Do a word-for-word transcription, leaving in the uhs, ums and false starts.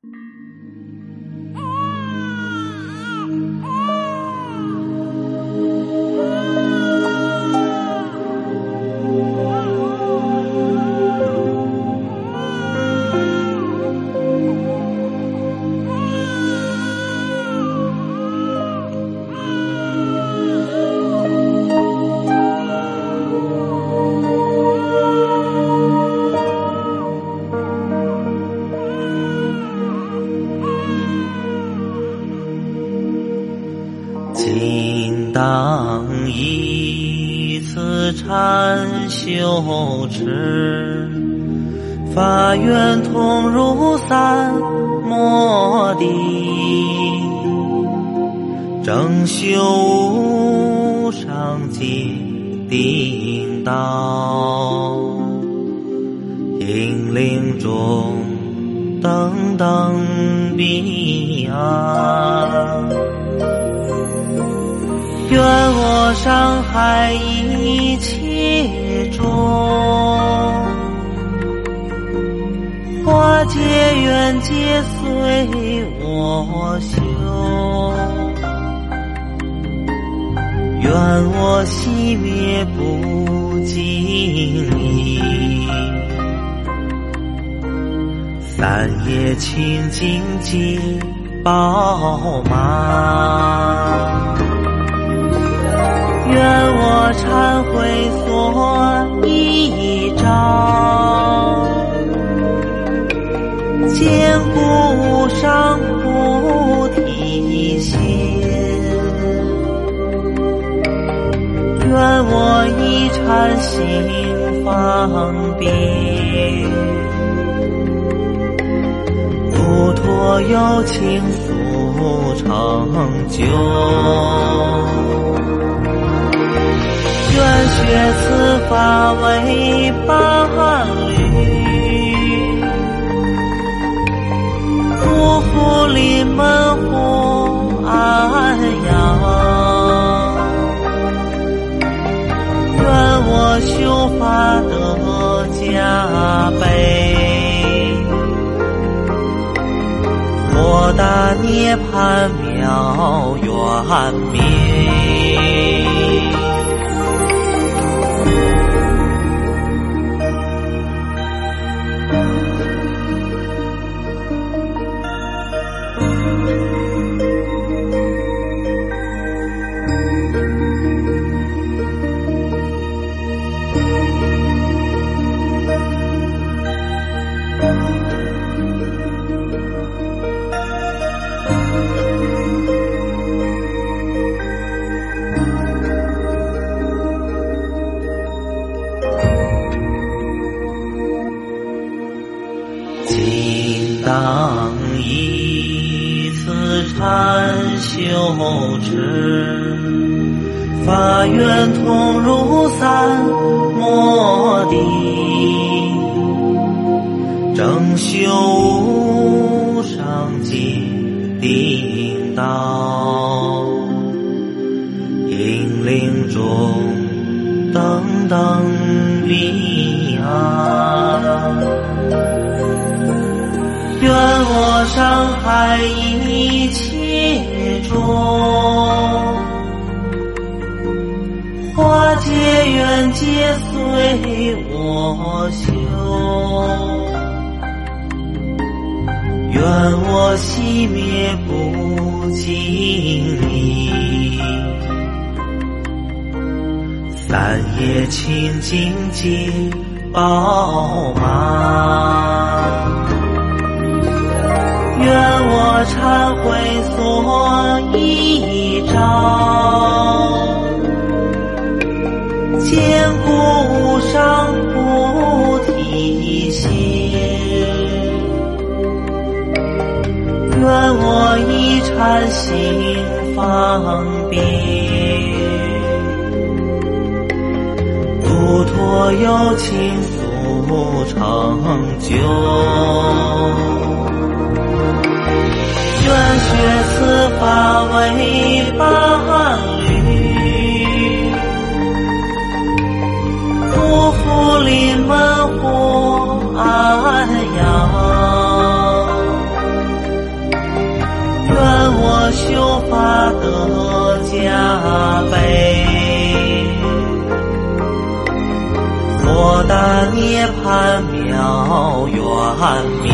今当一次禅修持，发愿同入三摩地，正修无上寂定道，引领中等等彼岸。愿我伤害一切中，化解缘劫随我修。愿我熄灭不尽意，三业清净皆饱满。愿我忏悔所依照，坚固无上菩提心。愿我一禅心方便，不脱有情速成就。愿学此法为伴侣，祝福临门护安养。愿我修法得加倍，莫大涅槃妙圆明。今当一次禅修持，发愿同入三摩地，正修无上寂定道，引领中等等彼岸。愿我伤害一切中，化解缘劫随我修。愿我熄灭不尽意，三业清净皆饱满。愿我忏悔所依照，坚固无上菩提心。愿我一禅心方便，不脱有情速成就。愿学此法为伴侣，祝福临门护安养。 涅槃妙圆明。